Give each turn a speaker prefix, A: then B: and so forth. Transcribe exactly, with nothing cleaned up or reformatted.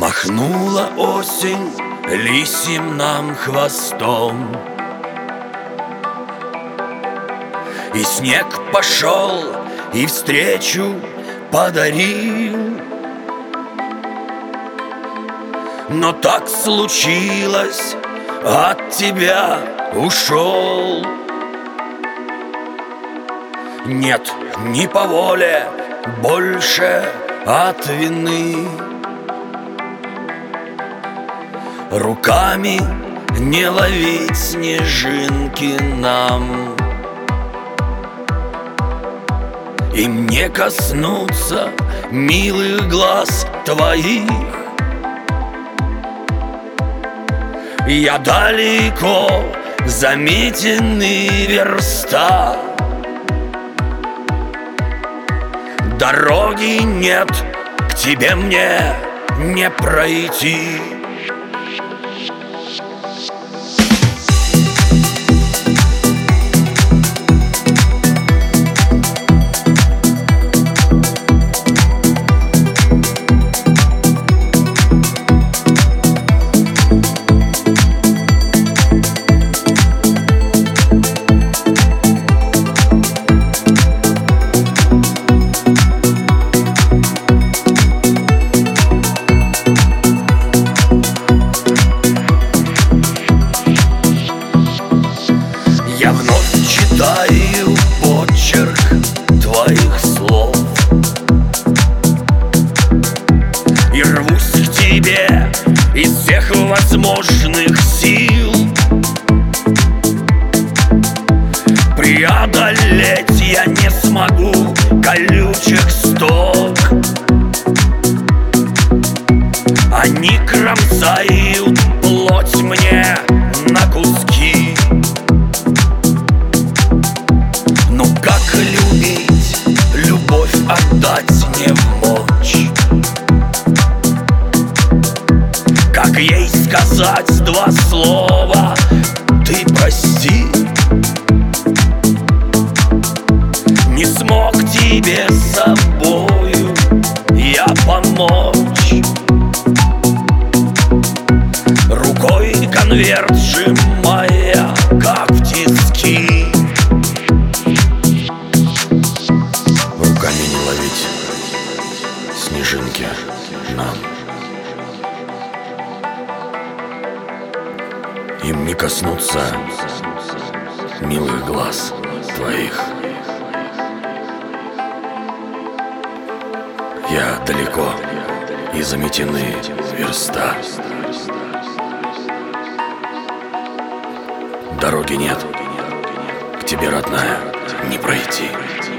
A: Махнула осень лисьим нам хвостом, и снег пошел, и встречу подарил. Но так случилось, от тебя ушел. Нет, не по воле, больше от вины. Руками не ловить снежинки нам, им не коснуться милых глаз твоих. Я далеко, заметенный верста, дороги нет, к тебе мне не пройти. Я вновь читаю почерк твоих слов и рвусь к тебе из всех возможных сил. Преодолеть я не смогу колючих сток, они кромсают плоть мне на куски. Ну как любить, любовь отдать не мочь? Как ей сказать два слова «ты прости»? Не смог тебе с собою я помочь, рукой конверт сжимая, как в тиски. Руками не ловить снежинки нам, им не коснуться милых глаз твоих. Я далеко, и заметены верста, дороги нет, к тебе, родная, не пройти.